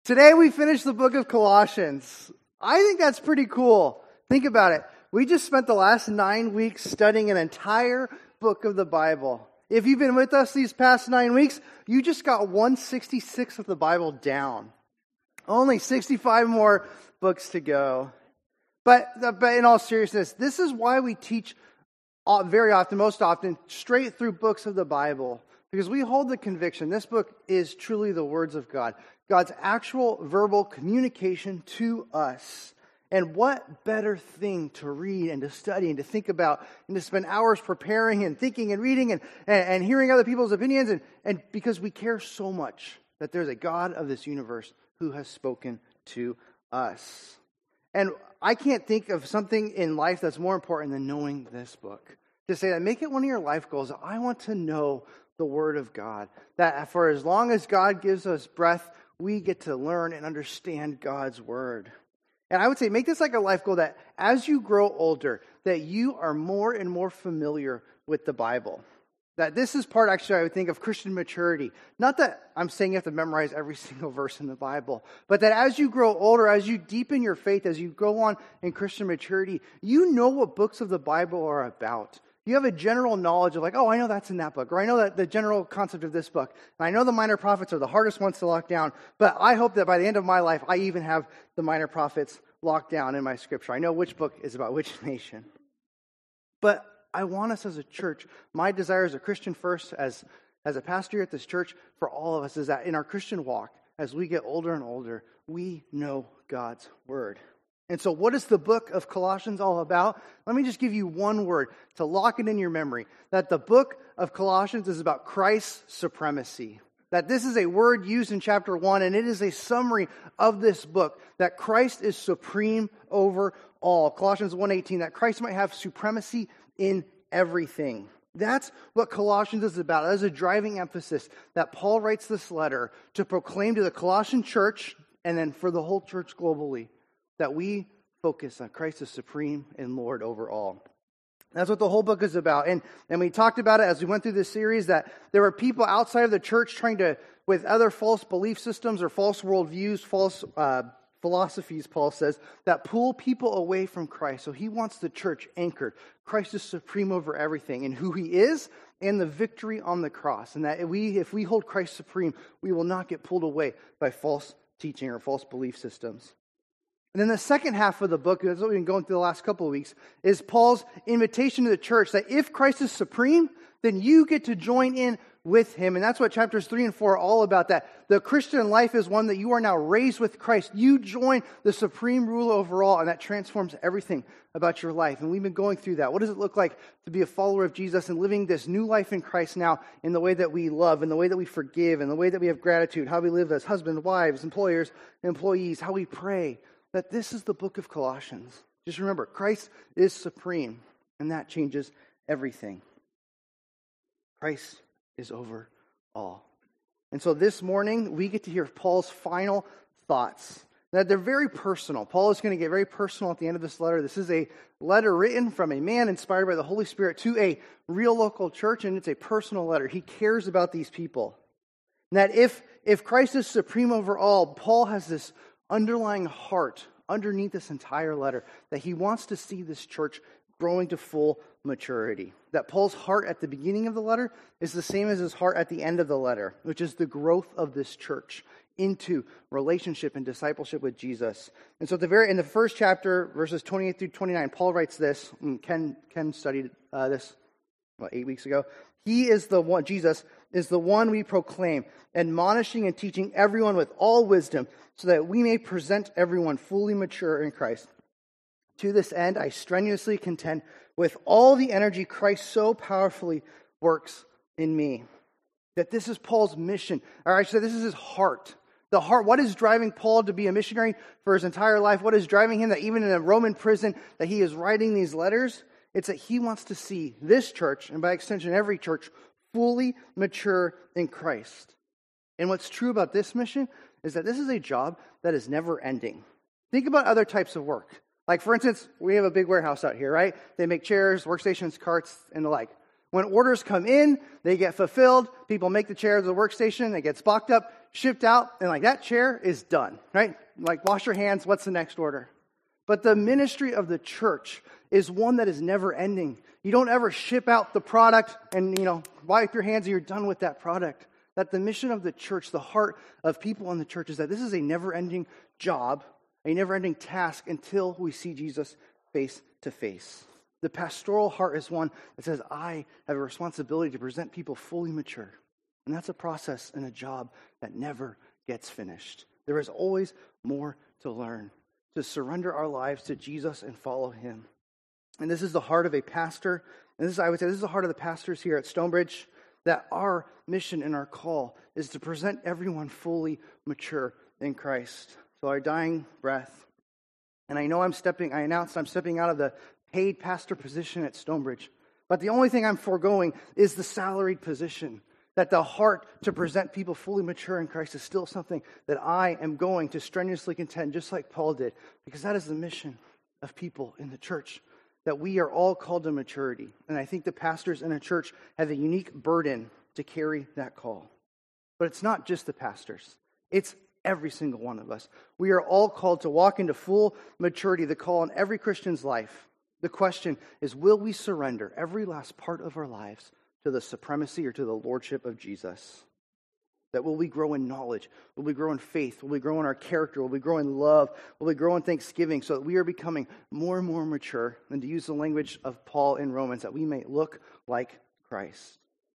Today we finish the book of Colossians. I think that's pretty cool. Think about it. We just spent the last 9 weeks studying an entire book of the Bible. If you've been with us these past 9 weeks, you just got 1/66 of the Bible down. Only 65 more books to go. But in all seriousness, this is why we teach very often, most often, straight through books of the Bible. Because we hold the conviction this book is truly the words of God. God's actual verbal communication to us. And what better thing to read and to study and to think about and to spend hours preparing and thinking and reading and hearing other people's opinions and because we care so much that there's a God of this universe who has spoken to us. And I can't think of something in life that's more important than knowing this book. To say that, make it one of your life goals. I want to know the Word of God. That for as long as God gives us breath, we get to learn and understand God's Word. And I would say make this like a life goal that as you grow older, that you are more and more familiar with the Bible. That this is part, actually, I would think, of Christian maturity. Not that I'm saying you have to memorize every single verse in the Bible, but that as you grow older, as you deepen your faith, as you go on in Christian maturity, you know what books of the Bible are about. You have a general knowledge of like, oh, I know that's in that book, or I know that the general concept of this book. And I know the minor prophets are the hardest ones to lock down, but I hope that by the end of my life, I even have the minor prophets locked down in my scripture. I know which book is about which nation. But I want us as a church, my desire as a Christian first, as a pastor here at this church, for all of us, is that in our Christian walk, as we get older and older, we know God's Word. And so what is the book of Colossians all about? Let me just give you one word to lock it in your memory. That the book of Colossians is about Christ's supremacy. That this is a word used in chapter 1, and it is a summary of this book. That Christ is supreme over all. Colossians 1:18, that Christ might have supremacy in everything. That's what Colossians is about. That is a driving emphasis that Paul writes this letter to proclaim to the Colossian church, and then for the whole church globally, that we focus on Christ as supreme and Lord over all. That's what the whole book is about. And we talked about it as we went through this series, that there were people outside of the church trying to, with other false belief systems or false worldviews, false philosophies, Paul says, that pull people away from Christ. So he wants the church anchored. Christ is supreme over everything and who he is and the victory on the cross. And that if we hold Christ supreme, we will not get pulled away by false teaching or false belief systems. And then the second half of the book, that's what we've been going through the last couple of weeks, is Paul's invitation to the church that if Christ is supreme, then you get to join in with him. And that's what chapters 3 and 4 are all about, that the Christian life is one that you are now raised with Christ. You join the supreme ruler over all, and that transforms everything about your life. And we've been going through that. What does it look like to be a follower of Jesus and living this new life in Christ now in the way that we love, in the way that we forgive, in the way that we have gratitude, how we live as husbands, wives, employers, employees, how we pray. That this is the book of Colossians. Just remember, Christ is supreme, and that changes everything. Christ is over all. And so this morning, we get to hear Paul's final thoughts. That they're very personal. Paul is going to get very personal at the end of this letter. This is a letter written from a man inspired by the Holy Spirit to a real local church, and it's a personal letter. He cares about these people. And that if Christ is supreme over all, Paul has this underlying heart underneath this entire letter that he wants to see this church growing to full maturity. That Paul's heart at the beginning of the letter is the same as his heart at the end of the letter, which is the growth of this church into relationship and discipleship with Jesus. And so in the first chapter, verses 28 through 29, Paul writes this. Ken studied this 8 weeks ago. He is the one, Jesus is the one we proclaim, admonishing and teaching everyone with all wisdom, so that we may present everyone fully mature in Christ. To this end, I strenuously contend with all the energy Christ so powerfully works in me. That this is Paul's mission, or I should say this is his heart. The heart, what is driving Paul to be a missionary for his entire life? What is driving him that even in a Roman prison that he is writing these letters? It's that he wants to see this church, and by extension every church, fully mature in Christ. And what's true about this mission is that this is a job that is never ending. Think about other types of work. Like, for instance, we have a big warehouse out here, right? They make chairs, workstations, carts, and the like. When orders come in, they get fulfilled. People make the chair to the workstation. It gets boxed up, shipped out, and like that chair is done, right? Like wash your hands. What's the next order? But the ministry of the church is one that is never ending. You don't ever ship out the product and, wipe your hands and you're done with that product. That the mission of the church, the heart of people in the church is that this is a never-ending job, a never-ending task until we see Jesus face to face. The pastoral heart is one that says, I have a responsibility to present people fully mature. And that's a process and a job that never gets finished. There is always more to learn, to surrender our lives to Jesus and follow him. And this is the heart of a pastor. And this is the heart of the pastors here at Stonebridge, that our mission and our call is to present everyone fully mature in Christ. So our dying breath. And I know I'm stepping out of the paid pastor position at Stonebridge. But the only thing I'm foregoing is the salaried position. That the heart to present people fully mature in Christ is still something that I am going to strenuously contend, just like Paul did. Because that is the mission of people in the church. That we are all called to maturity. And I think the pastors in a church have a unique burden to carry that call. But it's not just the pastors. It's every single one of us. We are all called to walk into full maturity, the call in every Christian's life. The question is, will we surrender every last part of our lives to the supremacy or to the lordship of Jesus? That will we grow in knowledge? Will we grow in faith? Will we grow in our character? Will we grow in love? Will we grow in thanksgiving so that we are becoming more and more mature? And to use the language of Paul in Romans, that we may look like Christ.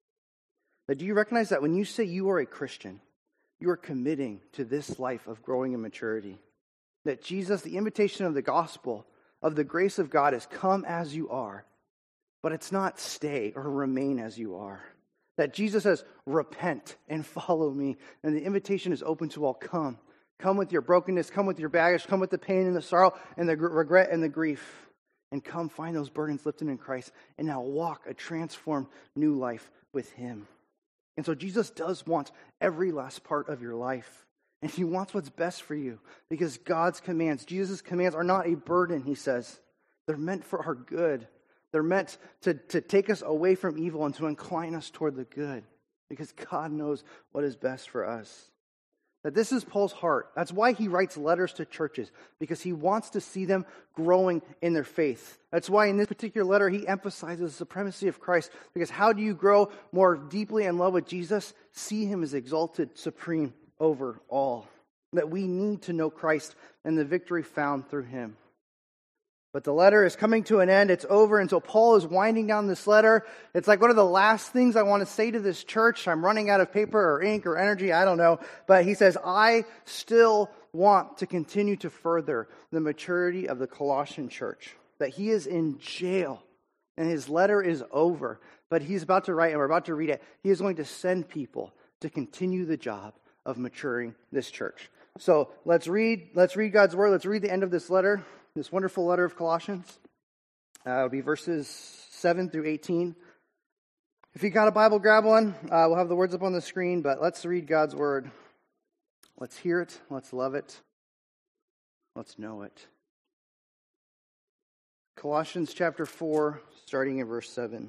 But do you recognize that when you say you are a Christian, you are committing to this life of growing in maturity? That Jesus, the invitation of the gospel, of the grace of God, is come as you are. But it's not stay or remain as you are. That Jesus says, repent and follow me. And the invitation is open to all. Come. Come with your brokenness. Come with your baggage. Come with the pain and the sorrow and the regret and the grief. And come find those burdens lifted in Christ. And now walk a transformed new life with him. And so Jesus does want every last part of your life. And he wants what's best for you. Because God's commands, Jesus' commands are not a burden, he says. They're meant for our good. They're meant to take us away from evil and to incline us toward the good. Because God knows what is best for us. That this is Paul's heart. That's why he writes letters to churches. Because he wants to see them growing in their faith. That's why in this particular letter he emphasizes the supremacy of Christ. Because how do you grow more deeply in love with Jesus? See him as exalted, supreme over all. That we need to know Christ and the victory found through him. But the letter is coming to an end. It's over. And so Paul is winding down this letter. It's like one of the last things I want to say to this church. I'm running out of paper or ink or energy. I don't know. But he says, I still want to continue to further the maturity of the Colossian church. That he is in jail and his letter is over. But he's about to write, and we're about to read it. He is going to send people to continue the job of maturing this church. So let's read God's word. Let's read the end of this letter. This wonderful letter of Colossians. It'll be verses 7 through 18. If you got a Bible, grab one. We'll have the words up on the screen, but let's read God's word. Let's hear it. Let's love it. Let's know it. Colossians chapter 4, starting in verse 7.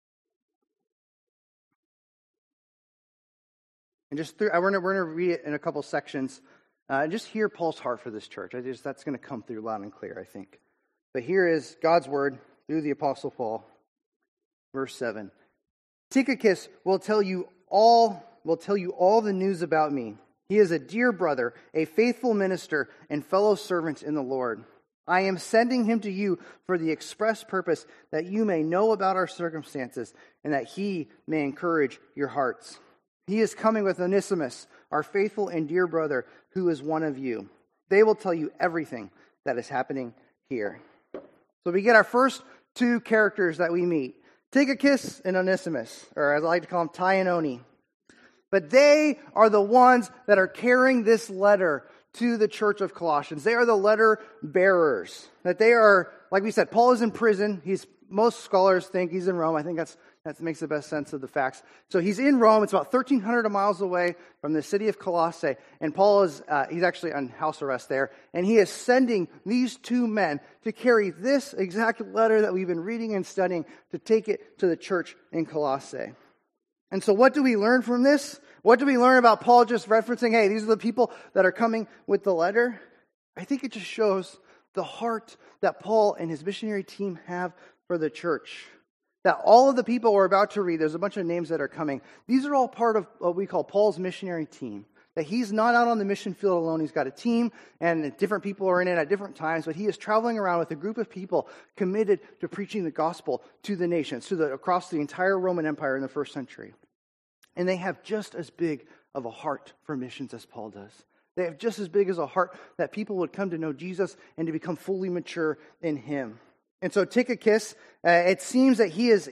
And we're going to read it in a couple sections. Just hear Paul's heart for this church. That's going to come through loud and clear, I think. But here is God's word through the Apostle Paul. Verse 7. Tychicus will tell you all the news about me. He is a dear brother, a faithful minister, and fellow servant in the Lord. I am sending him to you for the express purpose that you may know about our circumstances and that he may encourage your hearts. He is coming with Onesimus, our faithful and dear brother, who is one of you. They will tell you everything that is happening here. So we get our first two characters that we meet. Tychicus and Onesimus, or as I like to call them, Ty and Oni. But they are the ones that are carrying this letter to the church of Colossians. They are the letter bearers. That they are, like we said, Paul is in prison. Most scholars think he's in Rome. I think that's That makes the best sense of the facts. So he's in Rome. It's about 1,300 miles away from the city of Colossae. And Paul he's actually on house arrest there. And he is sending these two men to carry this exact letter that we've been reading and studying to take it to the church in Colossae. And so what do we learn from this? What do we learn about Paul just referencing, hey, these are the people that are coming with the letter? I think it just shows the heart that Paul and his missionary team have for the church. That all of the people we're about to read, there's a bunch of names that are coming. These are all part of what we call Paul's missionary team. That he's not out on the mission field alone. He's got a team, and different people are in it at different times, but he is traveling around with a group of people committed to preaching the gospel to the nations, across the entire Roman Empire in the first century. And they have just as big of a heart for missions as Paul does. They have just as big as a heart that people would come to know Jesus and to become fully mature in him. And so Tychicus, it seems that he is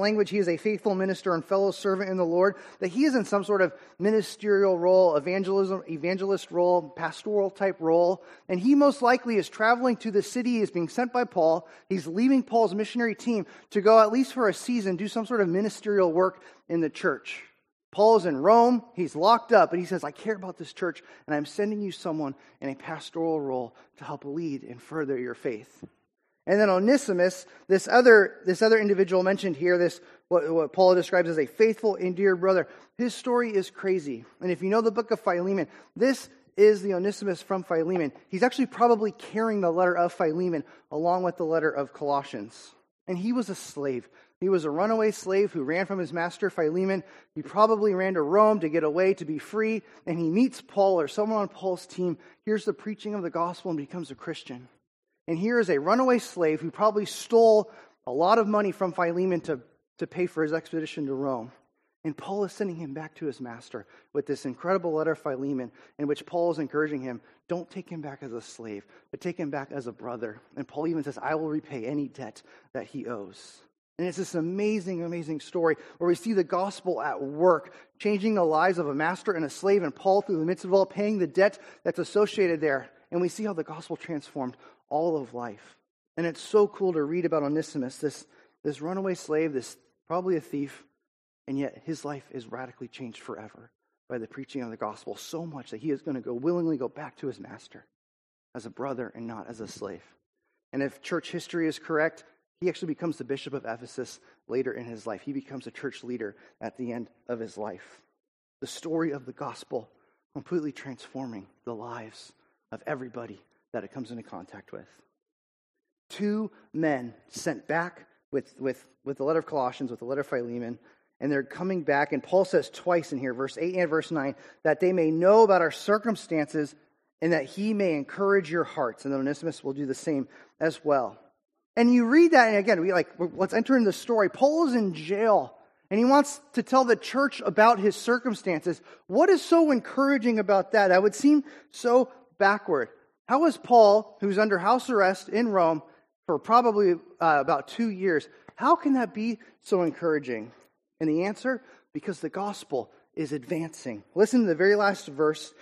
a faithful minister and fellow servant in the Lord, that he is in some sort of ministerial role, evangelist role, pastoral type role. And he most likely is traveling to the city. He is being sent by Paul. He's leaving Paul's missionary team to go, at least for a season, do some sort of ministerial work in the church. Paul is in Rome. He's locked up, but he says, I care about this church, and I'm sending you someone in a pastoral role to help lead and further your faith. And then Onesimus, this other individual mentioned here, what Paul describes as a faithful and dear brother. His story is crazy. And if you know the book of Philemon, this is the Onesimus from Philemon. He's actually probably carrying the letter of Philemon along with the letter of Colossians. And he was a slave. He was a runaway slave who ran from his master Philemon. He probably ran to Rome to get away, to be free. And he meets Paul or someone on Paul's team, hears the preaching of the gospel, and becomes a Christian. And here is a runaway slave who probably stole a lot of money from Philemon to pay for his expedition to Rome. And Paul is sending him back to his master with this incredible letter of Philemon in which Paul is encouraging him, don't take him back as a slave, but take him back as a brother. And Paul even says, I will repay any debt that he owes. And it's this amazing, amazing story where we see the gospel at work, changing the lives of a master and a slave, and Paul, through the midst of it all, paying the debt that's associated there. And we see how the gospel transformed all of life. And it's so cool to read about Onesimus, this runaway slave, this probably a thief, and yet his life is radically changed forever by the preaching of the gospel, so much that he is going to willingly go back to his master as a brother and not as a slave. And if church history is correct, he actually becomes the bishop of Ephesus later in his life. He becomes a church leader at the end of his life. The story of the gospel completely transforming the lives of everybody that it comes into contact with. Two men sent back with the letter of Colossians, with the letter of Philemon, and they're coming back, and Paul says twice in here, verse 8 and verse 9, that they may know about our circumstances and that he may encourage your hearts. And then Onesimus will do the same as well. And you read that, and again, let's enter into the story. Paul is in jail, and he wants to tell the church about his circumstances. What is so encouraging about that? That would seem so backward. How is Paul, who's under house arrest in Rome for probably about 2 years, how can that be so encouraging? And the answer, because the gospel is advancing. Listen to the very last verse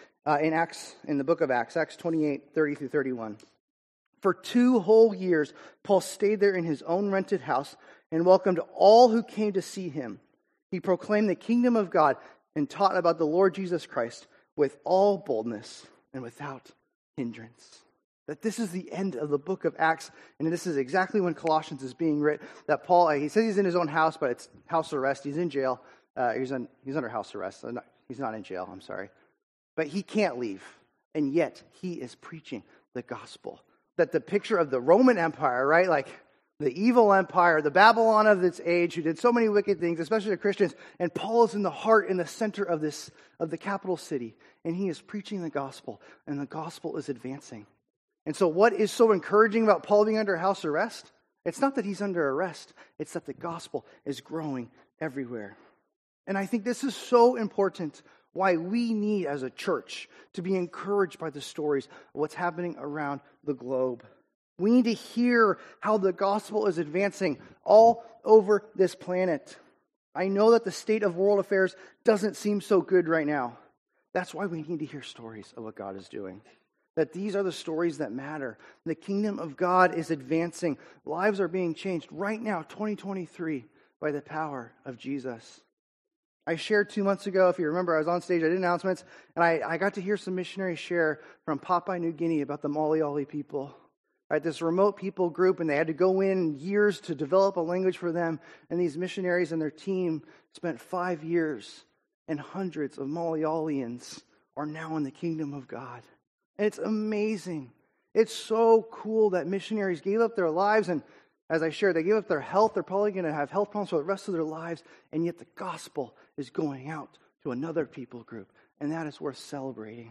in the book of Acts 28, 30 through 31. For 2 whole years, Paul stayed there in his own rented house and welcomed all who came to see him. He proclaimed the kingdom of God and taught about the Lord Jesus Christ with all boldness and without hindrance. That this is the end of the book of Acts, and this is exactly when Colossians is being written. That Paul, he says he's in his own house, but it's house arrest. He's in jail. He's under house arrest. He's not in jail, I'm sorry. But he can't leave, and yet he is preaching the gospel. That the picture of the Roman Empire, right, like the evil empire, the Babylon of its age, who did so many wicked things, especially to Christians, and Paul is in the heart, in the center of the capital city, and he is preaching the gospel, and the gospel is advancing. And so what is so encouraging about Paul being under house arrest? It's not that he's under arrest. It's that the gospel is growing everywhere. And I think this is so important, why we need as a church to be encouraged by the stories of what's happening around the globe. We need to hear how the gospel is advancing all over this planet. I know that the state of world affairs doesn't seem so good right now. That's why we need to hear stories of what God is doing. That these are the stories that matter. The kingdom of God is advancing. Lives are being changed right now, 2023. by the power of Jesus. I shared 2 months ago, if you remember, I was on stage, I did announcements, and I got to hear some missionaries share from Papua New Guinea about the Malayali people. Right, this remote people group, and they had to go in years to develop a language for them. And these missionaries and their team spent 5 years, and hundreds of Malayalians are now in the kingdom of God. And it's amazing. It's so cool that missionaries gave up their lives, and as I shared, they gave up their health. They're probably going to have health problems for the rest of their lives, and yet the gospel is going out to another people group, and that is worth celebrating.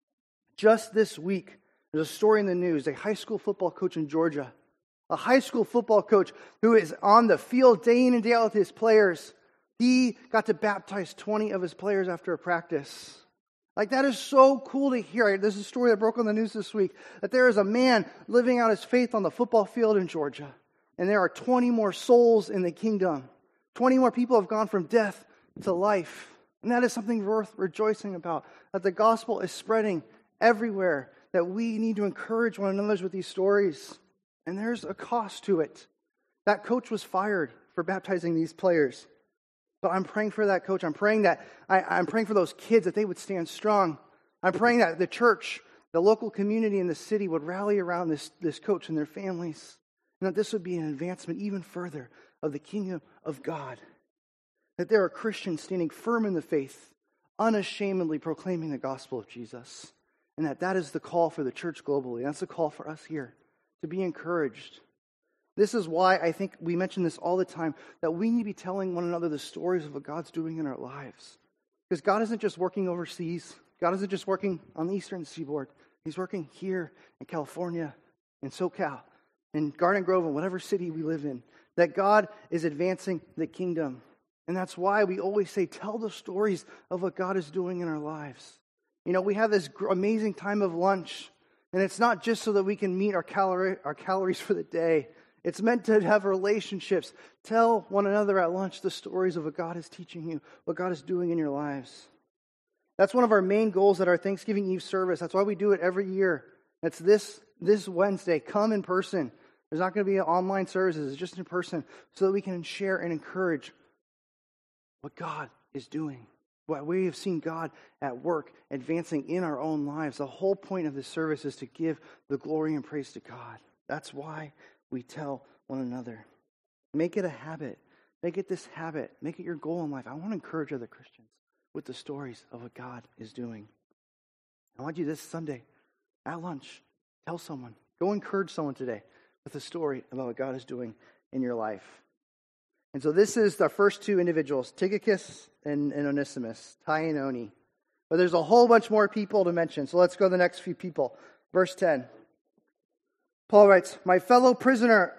Just this week, there's a story in the news, a high school football coach in Georgia, a high school football coach who is on the field day in and day out with his players. He got to baptize 20 of his players after a practice. Like, that is so cool to hear. This is a story that broke on the news this week, that there is a man living out his faith on the football field in Georgia, and there are 20 more souls in the kingdom. 20 more people have gone from death to life. And that is something worth rejoicing about, that the gospel is spreading everywhere, that we need to encourage one another with these stories. And there's a cost to it. That coach was fired for baptizing these players. But I'm praying for that coach. I'm praying for those kids, that they would stand strong. I'm praying that the church, the local community in the city would rally around this coach and their families. And that this would be an advancement even further of the kingdom of God. That there are Christians standing firm in the faith, unashamedly proclaiming the gospel of Jesus. And that is the call for the church globally. That's the call for us here, to be encouraged. This is why I think we mention this all the time, that we need to be telling one another the stories of what God's doing in our lives. Because God isn't just working overseas. God isn't just working on the eastern seaboard. He's working here in California, in SoCal, in Garden Grove, and whatever city we live in. That God is advancing the kingdom. And that's why we always say, tell the stories of what God is doing in our lives. You know, we have this amazing time of lunch, and it's not just so that we can meet our calories for the day. It's meant to have relationships. Tell one another at lunch the stories of what God is teaching you, what God is doing in your lives. That's one of our main goals at our Thanksgiving Eve service. That's why we do it every year. It's this Wednesday. Come in person. There's not going to be online services. It's just in person, so that we can share and encourage what God is doing. What we have seen God at work, advancing in our own lives. The whole point of this service is to give the glory and praise to God. That's why we tell one another. Make it a habit. Make it this habit. Make it your goal in life. I want to encourage other Christians with the stories of what God is doing. I want you this Sunday, at lunch, tell someone. Go encourage someone today with a story about what God is doing in your life. And so this is the first two individuals, Tychicus and Onesimus, Ty and Oni. But there's a whole bunch more people to mention. So let's go to the next few people. Verse 10. Paul writes, my fellow prisoner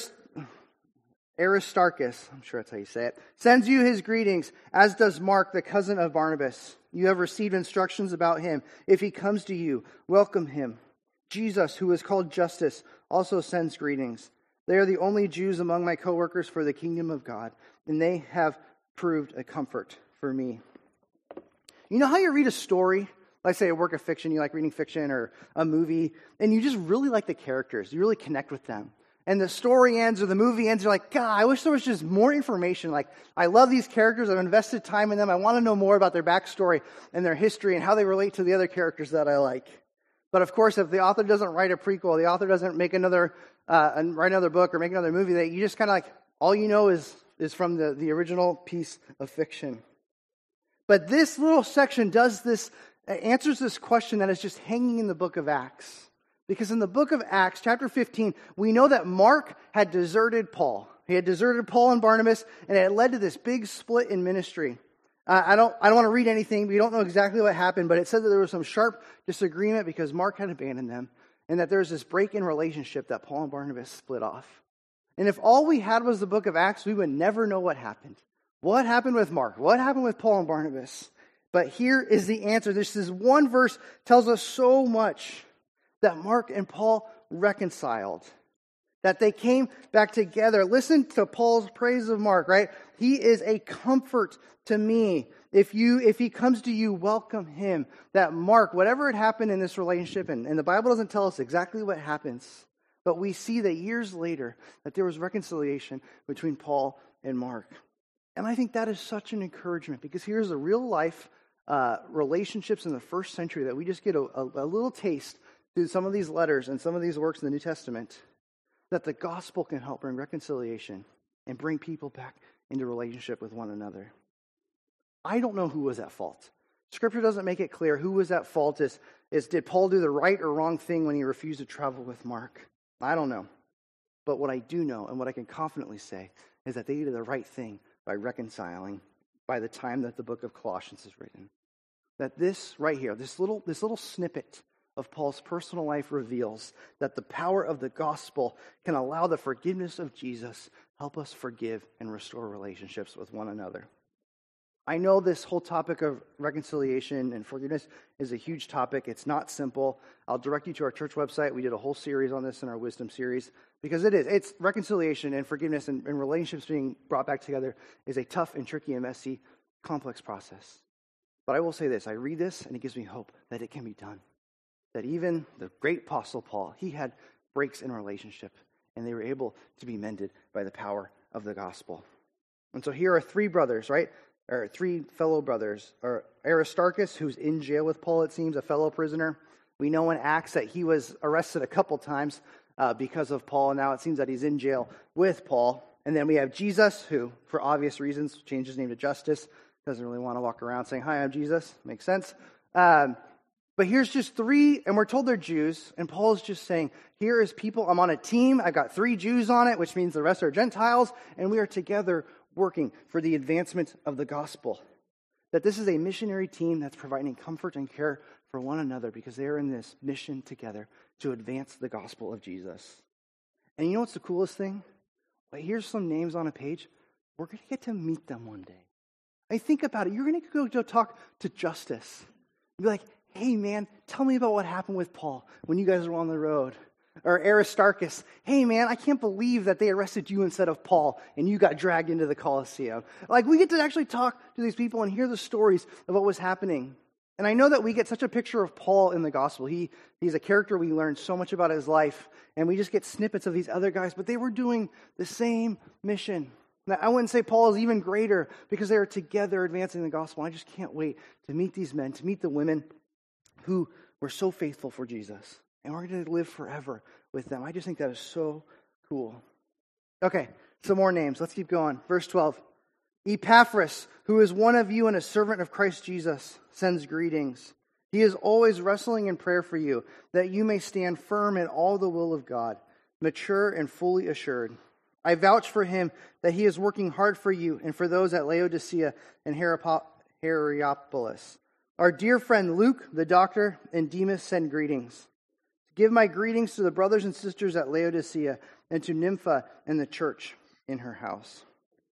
Aristarchus, I'm sure that's how you say it, sends you his greetings, as does Mark, the cousin of Barnabas. You have received instructions about him. If he comes to you, welcome him. Jesus, who is called Justus, also sends greetings. They are the only Jews among my co-workers for the kingdom of God, and they have proved a comfort for me. You know how you read a story, like say a work of fiction, you like reading fiction or a movie, and you just really like the characters, you really connect with them. And the story ends or the movie ends, you're like, God, I wish there was just more information. Like, I love these characters, I've invested time in them, I want to know more about their backstory and their history and how they relate to the other characters that I like. But of course, if the author doesn't write a prequel, the author doesn't make write another book or make another movie, that you just kind of like, all you know is from the original piece of fiction. But this little section answers this question that is just hanging in the book of Acts. Because in the book of Acts, chapter 15, we know that Mark had deserted Paul. He had deserted Paul and Barnabas, and it had led to this big split in ministry. I don't want to read anything. We don't know exactly what happened, but it said that there was some sharp disagreement because Mark had abandoned them, and that there was this break in relationship that Paul and Barnabas split off. And if all we had was the book of Acts, we would never know what happened. What happened with Mark? What happened with Paul and Barnabas? But here is the answer. This one verse tells us so much, that Mark and Paul reconciled, that they came back together. Listen to Paul's praise of Mark, right? He is a comfort to me. If he comes to you, welcome him. That Mark, whatever had happened in this relationship, and the Bible doesn't tell us exactly what happens, but we see that years later that there was reconciliation between Paul and Mark. And I think that is such an encouragement, because here's the real life relationships in the first century that we just get a little taste through some of these letters and some of these works in the New Testament, that the gospel can help bring reconciliation and bring people back into relationship with one another. I don't know who was at fault. Scripture doesn't make it clear who was at fault. Did Paul do the right or wrong thing when he refused to travel with Mark? I don't know. But what I do know, and what I can confidently say, is that they did the right thing by reconciling by the time that the book of Colossians is written. That this right here, this little snippet of Paul's personal life reveals that the power of the gospel can allow the forgiveness of Jesus help us forgive and restore relationships with one another. I know this whole topic of reconciliation and forgiveness is a huge topic. It's not simple. I'll direct you to our church website. We did a whole series on this in our wisdom series, because it's reconciliation and forgiveness and relationships being brought back together is a tough and tricky and messy, complex process. But I will say this, I read this and it gives me hope that it can be done. That even the great apostle Paul, he had breaks in relationship, and they were able to be mended by the power of the gospel. And so here are three brothers, right? Or three fellow brothers. Or Aristarchus, who's in jail with Paul, it seems, a fellow prisoner. We know in Acts that he was arrested a couple times because of Paul, and now it seems that he's in jail with Paul. And then we have Jesus, who, for obvious reasons, changed his name to Justus. Doesn't really want to walk around saying, "Hi, I'm Jesus." Makes sense. But here's just three, and we're told they're Jews, and Paul's just saying, here is people, I'm on a team, I got 3 Jews on it, which means the rest are Gentiles, and we are together working for the advancement of the gospel. That this is a missionary team that's providing comfort and care for one another, because they are in this mission together to advance the gospel of Jesus. And you know what's the coolest thing? Well, here's some names on a page. We're going to get to meet them one day. I think about it. You're going to go talk to Justus. Be like, "Hey man, tell me about what happened with Paul when you guys were on the road." Or Aristarchus, "Hey man, I can't believe that they arrested you instead of Paul and you got dragged into the Colosseum." Like, we get to actually talk to these people and hear the stories of what was happening. And I know that we get such a picture of Paul in the gospel. He's a character we learn so much about his life, and we just get snippets of these other guys, but they were doing the same mission. Now, I wouldn't say Paul is even greater, because they are together advancing the gospel. I just can't wait to meet these men, to meet the women who were so faithful for Jesus. And we're going to live forever with them. I just think that is so cool. Okay, some more names. Let's keep going. Verse 12. Epaphras, who is one of you and a servant of Christ Jesus, sends greetings. He is always wrestling in prayer for you, that you may stand firm in all the will of God, mature and fully assured. I vouch for him that he is working hard for you and for those at Laodicea and Hierapolis. Our dear friend Luke, the doctor, and Demas send greetings. Give my greetings to the brothers and sisters at Laodicea and to Nympha and the church in her house.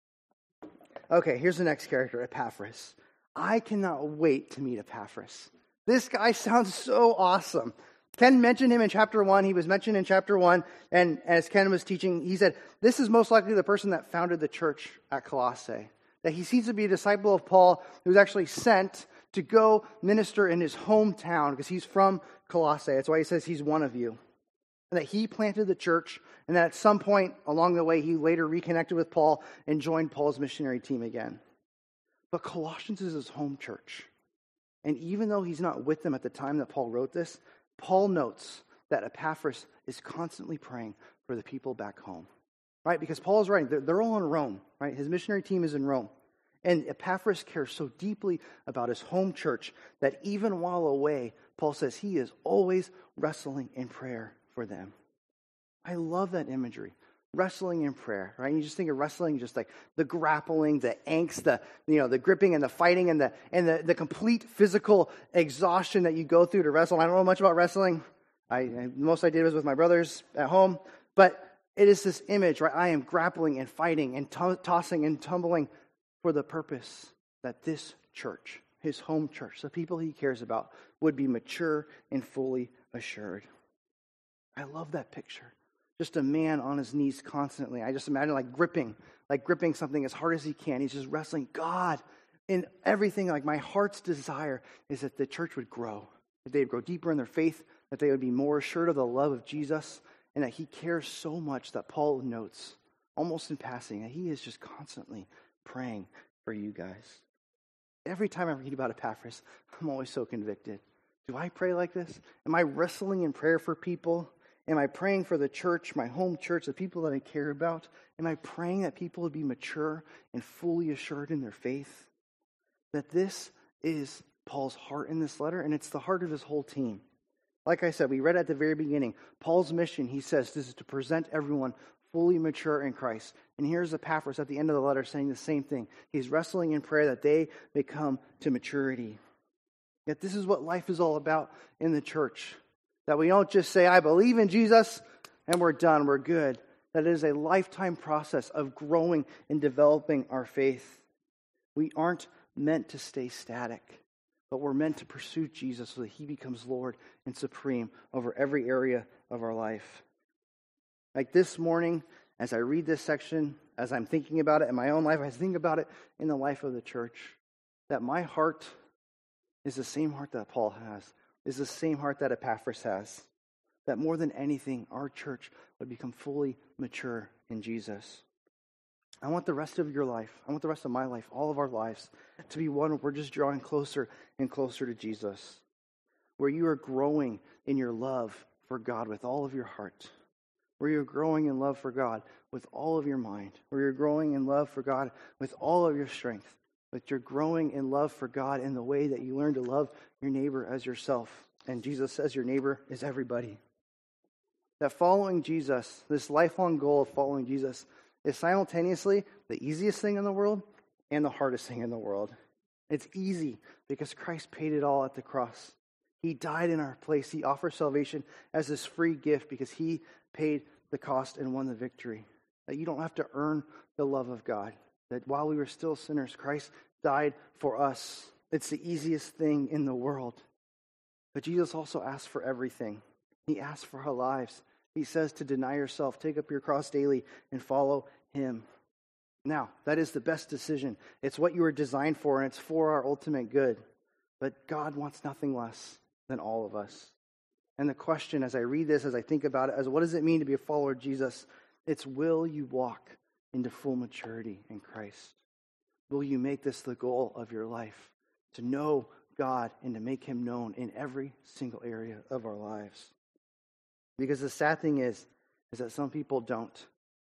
Okay, here's the next character, Epaphras. I cannot wait to meet Epaphras. This guy sounds so awesome. Ken mentioned him in chapter 1. He was mentioned in chapter 1. And as Ken was teaching, he said, this is most likely the person that founded the church at Colossae. That he seems to be a disciple of Paul who was actually sent to go minister in his hometown, because he's from Colossae. That's why he says he's one of you. And that he planted the church, and that at some point along the way, he later reconnected with Paul and joined Paul's missionary team again. But Colossians is his home church. And even though he's not with them at the time that Paul wrote this, Paul notes that Epaphras is constantly praying for the people back home. Right? Because Paul is writing, they're all in Rome. Right? His missionary team is in Rome. And Epaphras cares so deeply about his home church that even while away, Paul says he is always wrestling in prayer for them. I love that imagery. Wrestling in prayer, right? You just think of wrestling, just like the grappling, the angst, the gripping and the fighting and the complete physical exhaustion that you go through to wrestle. I don't know much about wrestling. Most I did was with my brothers at home, but it is this image, right? I am grappling and fighting and tossing and tumbling for the purpose that this church, his home church, the people he cares about, would be mature and fully assured. I love that picture. Just a man on his knees constantly. I just imagine like gripping something as hard as he can. He's just wrestling God in everything. Like, my heart's desire is that the church would grow, that they would grow deeper in their faith, that they would be more assured of the love of Jesus, and that he cares so much that Paul notes almost in passing, that he is just constantly praying for you guys. Every time I read about Epaphras, I'm always so convicted. Do I pray like this? Am I wrestling in prayer for people? Am I praying for the church, my home church, the people that I care about? Am I praying that people would be mature and fully assured in their faith? That this is Paul's heart in this letter, and it's the heart of his whole team. Like I said, we read at the very beginning, Paul's mission, he says, this is to present everyone fully mature in Christ. And here's Epaphras at the end of the letter saying the same thing. He's wrestling in prayer that they may come to maturity. Yet this is what life is all about in the church. That we don't just say, I believe in Jesus, and we're done, we're good. That it is a lifetime process of growing and developing our faith. We aren't meant to stay static, but we're meant to pursue Jesus so that he becomes Lord and supreme over every area of our life. Like this morning, as I read this section, as I'm thinking about it in my own life, I think about it in the life of the church, that my heart is the same heart that Paul has, is the same heart that Epaphras has. That more than anything, our church would become fully mature in Jesus. I want the rest of your life, I want the rest of my life, all of our lives, to be one where we're just drawing closer and closer to Jesus. Where you are growing in your love for God with all of your heart. Where you're growing in love for God with all of your mind. Where you're growing in love for God with all of your strength. But you're growing in love for God in the way that you learn to love your neighbor as yourself. And Jesus says your neighbor is everybody. That following Jesus, this lifelong goal of following Jesus, is simultaneously the easiest thing in the world and the hardest thing in the world. It's easy because Christ paid it all at the cross. He died in our place. He offers salvation as this free gift because he paid the cost and won the victory. That you don't have to earn the love of God. That while we were still sinners, Christ died for us. It's the easiest thing in the world. But Jesus also asked for everything. He asked for our lives. He says to deny yourself, take up your cross daily, and follow him. Now, that is the best decision. It's what you were designed for, and it's for our ultimate good. But God wants nothing less than all of us. And the question as I read this, as I think about it, as what does it mean to be a follower of Jesus? It's will you walk into full maturity in Christ? Will you make this the goal of your life? To know God and to make him known in every single area of our lives. Because the sad thing is that some people don't.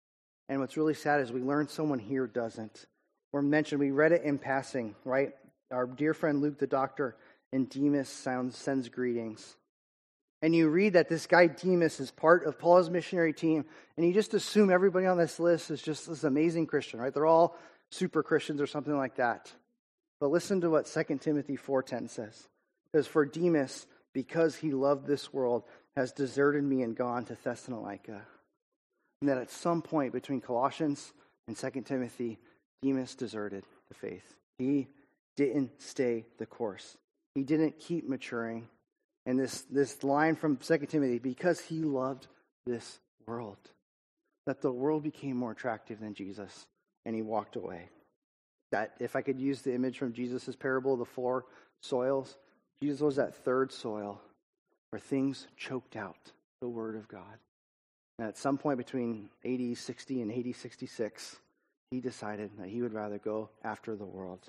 And what's really sad is we learn someone here doesn't. We read it in passing, right? Our dear friend Luke the doctor and Demas sends greetings. And you read that this guy Demas is part of Paul's missionary team, and you just assume everybody on this list is just this amazing Christian, right? They're all super Christians or something like that. But listen to what 2 Timothy 4:10 says. It says, for Demas, because he loved this world, has deserted me and gone to Thessalonica. And that at some point between Colossians and 2 Timothy, Demas deserted the faith. He didn't stay the course. He didn't keep maturing. And this line from 2 Timothy, because he loved this world, that the world became more attractive than Jesus, and he walked away. That if I could use the image from Jesus' parable of the 4 soils, Jesus was that third soil where things choked out the word of God. And at some point between AD 60 and AD 66, he decided that he would rather go after the world.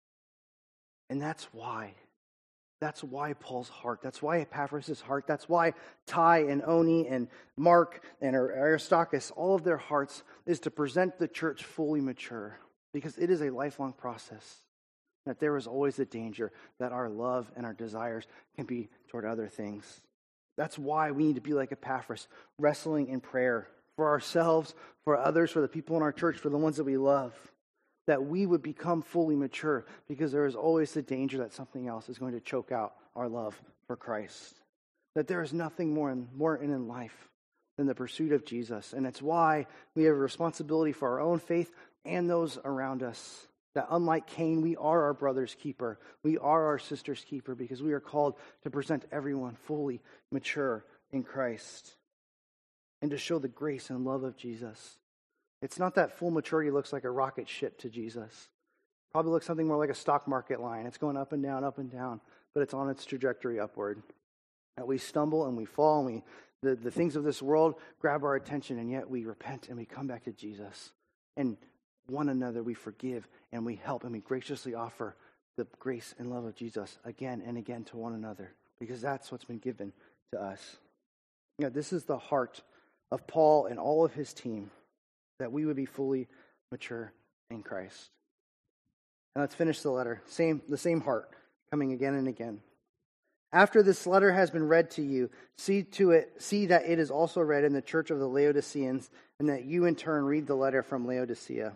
And that's why Paul's heart, that's why Epaphras' heart, that's why Ty and Oni and Mark and Aristarchus, all of their hearts is to present the church fully mature. Because it is a lifelong process. That there is always the danger that our love and our desires can be toward other things. That's why we need to be like Epaphras, wrestling in prayer for ourselves, for others, for the people in our church, for the ones that we love. That we would become fully mature because there is always the danger that something else is going to choke out our love for Christ. That there is nothing more in life than the pursuit of Jesus. And it's why we have a responsibility for our own faith and those around us. That unlike Cain, we are our brother's keeper. We are our sister's keeper because we are called to present everyone fully mature in Christ. And to show the grace and love of Jesus. It's not that full maturity looks like a rocket ship to Jesus. Probably looks something more like a stock market line. It's going up and down, but it's on its trajectory upward. That we stumble and we fall and the things of this world grab our attention, and yet we repent and we come back to Jesus. And one another we forgive and we help and we graciously offer the grace and love of Jesus again and again to one another, because that's what's been given to us. This is the heart of Paul and all of his team, that we would be fully mature in Christ. And let's finish the letter. The same heart coming again and again. After this letter has been read to you, see that it is also read in the church of the Laodiceans, and that you in turn read the letter from Laodicea.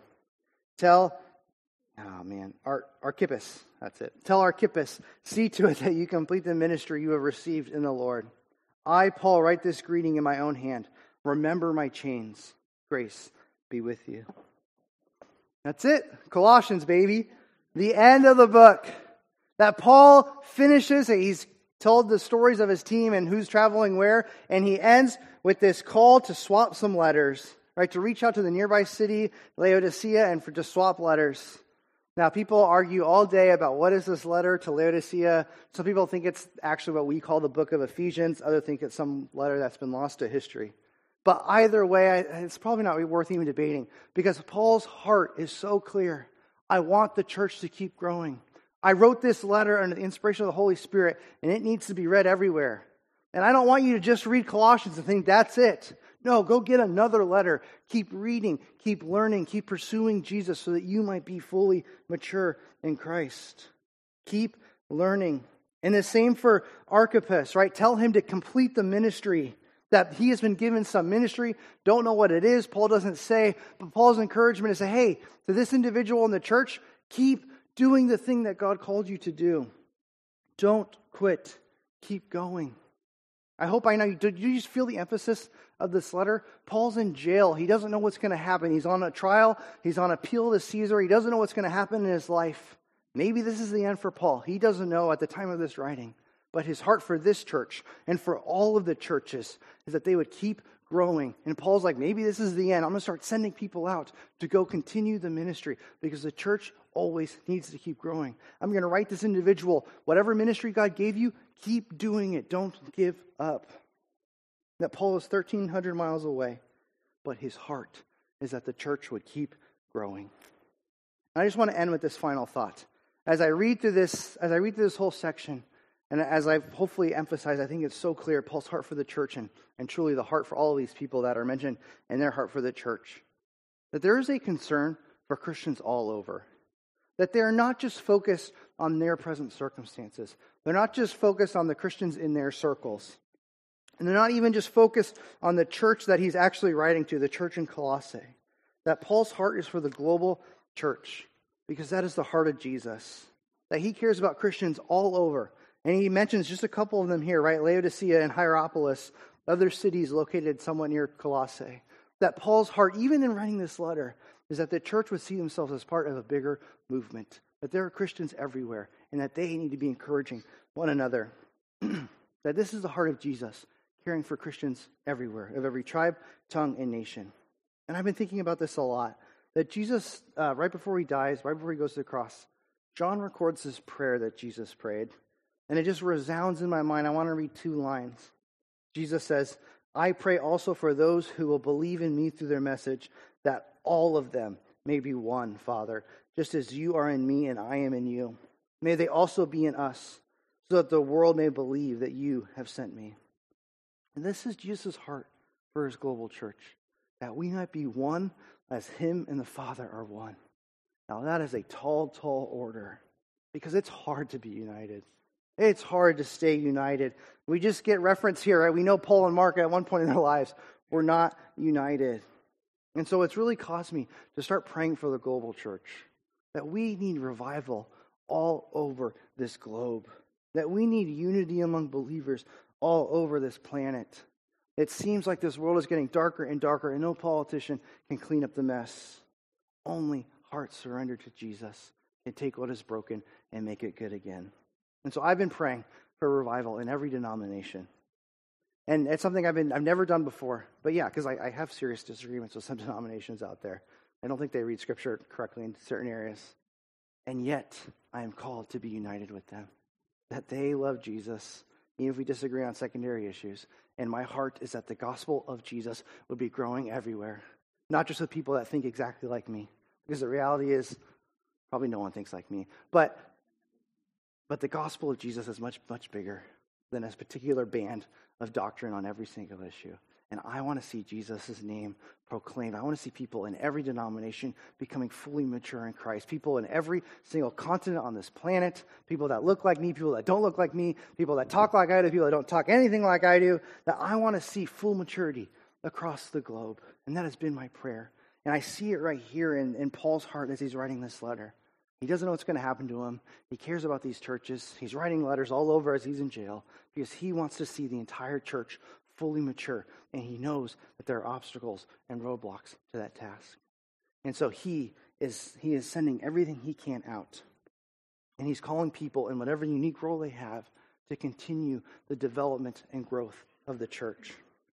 Archippus, that's it. Tell Archippus, see to it that you complete the ministry you have received in the Lord. I, Paul, write this greeting in my own hand. Remember my chains. Grace be with you. That's it. Colossians, baby. The end of the book. That Paul finishes, he's told the stories of his team and who's traveling where, and he ends with this call to swap some letters, right? To reach out to the nearby city, Laodicea, and to swap letters. Now, people argue all day about what is this letter to Laodicea. Some people think it's actually what we call the book of Ephesians. Others think it's some letter that's been lost to history. But either way, it's probably not worth even debating, because Paul's heart is so clear. I want the church to keep growing. I wrote this letter under the inspiration of the Holy Spirit, and it needs to be read everywhere. And I don't want you to just read Colossians and think that's it. No, go get another letter. Keep reading, keep learning, keep pursuing Jesus so that you might be fully mature in Christ. Keep learning. And the same for Archippus, right? Tell him to complete the ministry, that he has been given some ministry. Don't know what it is. Paul doesn't say, but Paul's encouragement is to say, hey, to this individual in the church, keep doing the thing that God called you to do. Don't quit. Keep going. I hope I know. Did you just feel the emphasis of this letter? Paul's in jail. He doesn't know what's going to happen. He's on a trial. He's on appeal to Caesar. He doesn't know what's going to happen in his life. Maybe this is the end for Paul. He doesn't know at the time of this writing. But his heart for this church and for all of the churches is that they would keep growing. And Paul's like, maybe this is the end. I'm going to start sending people out to go continue the ministry, because the church always needs to keep growing. I'm going to write this individual, whatever ministry God gave you, keep doing it. Don't give up. That Paul is 1,300 miles away, but his heart is that the church would keep growing. And I just want to end with this final thought. As I read through this whole section, and as I've hopefully emphasized, I think it's so clear, Paul's heart for the church and truly the heart for all of these people that are mentioned and their heart for the church, that there is a concern for Christians all over. That they're not just focused on their present circumstances. They're not just focused on the Christians in their circles. And they're not even just focused on the church that he's actually writing to, the church in Colossae. That Paul's heart is for the global church, because that is the heart of Jesus. That he cares about Christians all over. And he mentions just a couple of them here, right? Laodicea and Hierapolis, other cities located somewhat near Colossae. That Paul's heart, even in writing this letter, is that the church would see themselves as part of a bigger movement. That there are Christians everywhere, and that they need to be encouraging one another. That this is the heart of Jesus, caring for Christians everywhere, of every tribe, tongue, and nation. And I've been thinking about this a lot. That Jesus, right before he dies, right before he goes to the cross, John records this prayer that Jesus prayed. And it just resounds in my mind. I want to read 2 lines. Jesus says, I pray also for those who will believe in me through their message, that all of them may be one, Father, just as you are in me and I am in you. May they also be in us, so that the world may believe that you have sent me. And this is Jesus' heart for his global church, that we might be one as him and the Father are one. Now that is a tall, tall order, because it's hard to be united. It's hard to stay united. We just get reference here, right? We know Paul and Mark at one point in their lives were not united. And so it's really caused me to start praying for the global church, that we need revival all over this globe, that we need unity among believers all over this planet. It seems like this world is getting darker and darker, and no politician can clean up the mess. Only hearts surrendered to Jesus can take what is broken and make it good again. And so I've been praying for revival in every denomination. And it's something I've never done before. But yeah, because I have serious disagreements with some denominations out there. I don't think they read Scripture correctly in certain areas. And yet, I am called to be united with them. That they love Jesus, even if we disagree on secondary issues. And my heart is that the gospel of Jesus would be growing everywhere, not just with people that think exactly like me, because the reality is probably no one thinks like me. But the gospel of Jesus is much, much bigger than a particular band of doctrine on every single issue. And I want to see Jesus' name proclaimed. I want to see people in every denomination becoming fully mature in Christ. People in every single continent on this planet. People that look like me, people that don't look like me. People that talk like I do, people that don't talk anything like I do. That I want to see full maturity across the globe. And that has been my prayer. And I see it right here in Paul's heart as he's writing this letter. He doesn't know what's going to happen to him. He cares about these churches. He's writing letters all over as he's in jail because he wants to see the entire church fully mature, and he knows that there are obstacles and roadblocks to that task. And so he is sending everything he can out, and he's calling people in whatever unique role they have to continue the development and growth of the church.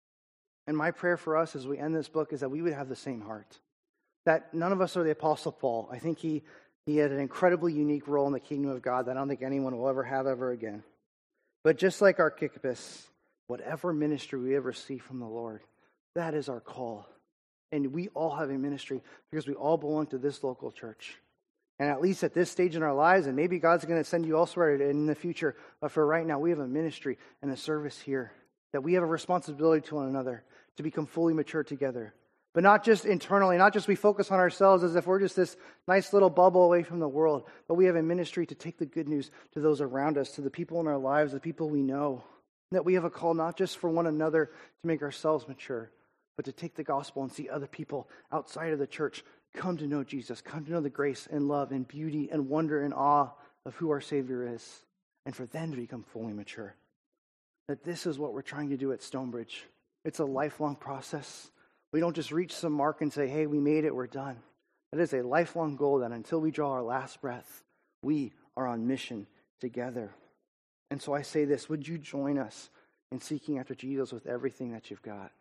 And my prayer for us as we end this book is that we would have the same heart, that none of us are the Apostle Paul. I think he had an incredibly unique role in the kingdom of God that I don't think anyone will ever have ever again. But just like Archippus, whatever ministry we ever see from the Lord, that is our call. And we all have a ministry because we all belong to this local church. And at least at this stage in our lives, and maybe God's going to send you elsewhere in the future, but for right now, we have a ministry and a service here that we have a responsibility to one another to become fully mature together. But not just internally, not just we focus on ourselves as if we're just this nice little bubble away from the world, but we have a ministry to take the good news to those around us, to the people in our lives, the people we know. That we have a call not just for one another to make ourselves mature, but to take the gospel and see other people outside of the church come to know Jesus, come to know the grace and love and beauty and wonder and awe of who our Savior is, and for them to become fully mature. That this is what we're trying to do at Stonebridge. It's a lifelong process. We don't just reach some mark and say, hey, we made it, we're done. That is a lifelong goal that until we draw our last breath, we are on mission together. And so I say this, would you join us in seeking after Jesus with everything that you've got?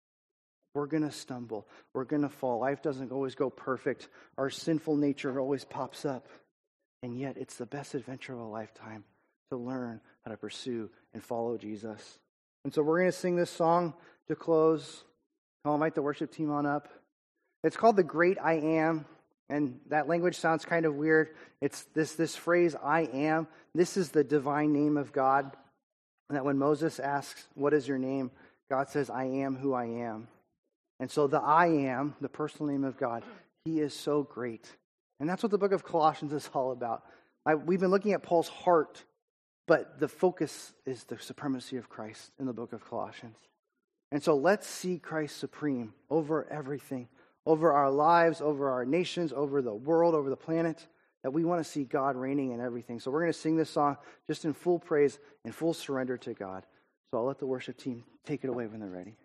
We're going to stumble. We're going to fall. Life doesn't always go perfect. Our sinful nature always pops up. And yet it's the best adventure of a lifetime to learn how to pursue and follow Jesus. And so we're going to sing this song to close. I'll invite the worship team on up. It's called The Great I Am. And that language sounds kind of weird. It's this phrase, I am. This is the divine name of God. And that when Moses asks, what is your name? God says, I am who I am. And so the I am, the personal name of God, he is so great. And that's what the book of Colossians is all about. We've been looking at Paul's heart, but the focus is the supremacy of Christ in the book of Colossians. And so let's see Christ supreme over everything. Over our lives, over our nations, over the world, over the planet, that we want to see God reigning in everything. So we're going to sing this song just in full praise and full surrender to God. So I'll let the worship team take it away when they're ready.